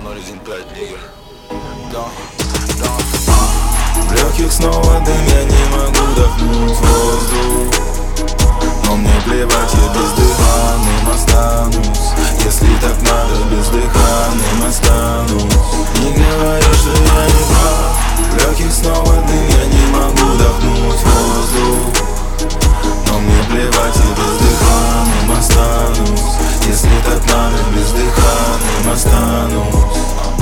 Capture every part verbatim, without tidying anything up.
ноль один пять, нигер. Да, да. В легких снова дым, я не могу вдохнуть воздух. Но мне плевать, я бездыханным останусь. Если так надо, бездыханным останусь. Не говори, что я не прав. В легких снова дым, я не могу вдохнуть воздух. Но мне плевать, я бездыханным останусь. Если так надо, бездыханным останусь.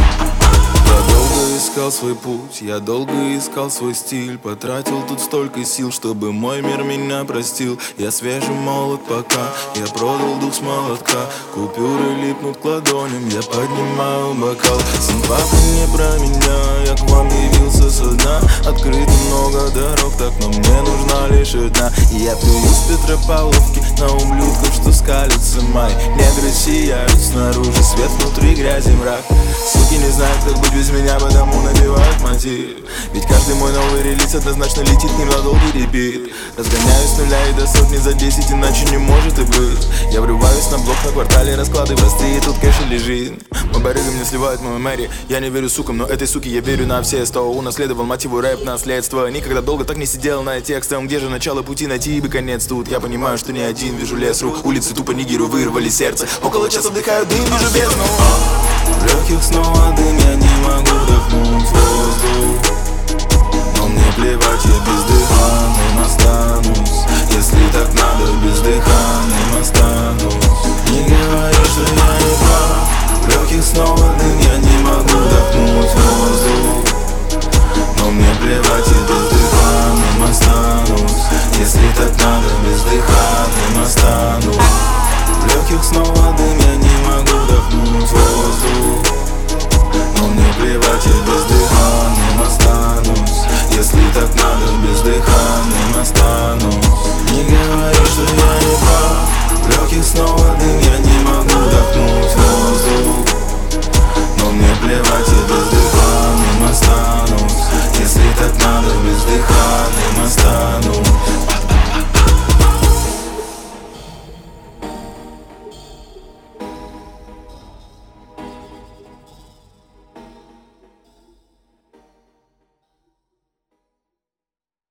Я долго искал свой путь, я долго искал свой стиль. Потратил тут столько сил, чтобы мой мир меня простил. Я свежий молод пока, я продал дух с молотка. Купюры липнут к ладоням, я поднимаю бокал. Симпаты не про меня, я к вам явился со дна. Открыто много дорог, так, но мне нужна лишь одна. И я плюю с Петропавловки на ублюдков, что скалится май. Негры сияют снаружи, свет внутри, грязи, мрак. Суки не знают, как быть без меня, потому набивают мотив. Ведь каждый мой новый релиз однозначно летит к ним на долгий репит. Разгоняюсь с нуля и до сотни за десять, иначе не может и быть. Я врываюсь на блок на квартале, раскладывая стрит, тут кэш и лежит. Мой барыга мне сливает мою мэри. Я не верю сукам, но этой суке я верю на все сто. Унаследовал мотиву рэп наследство. Никогда долго так не сидел над текстом. Где же начало пути найти и бы конец тут? Я понимаю, что не один, вижу лес рук. Улицы тупо нигеру вырвали сердце. Около часа вдыхаю дым, вижу бездну. В легких снова дым, я не могу вдохнуть воздух. Но мне плевать, я бездыханным останусь. Если так надо, бездыханным останусь. Не говори, что я не прав. В легких снова дым, я не могу вдохнуть воздух. Но мне плевать, я бездыханным останусь. Если так надо, бездыханным останусь. В легких снова дым, я не могу вдохнуть воздух. Но мне плевать,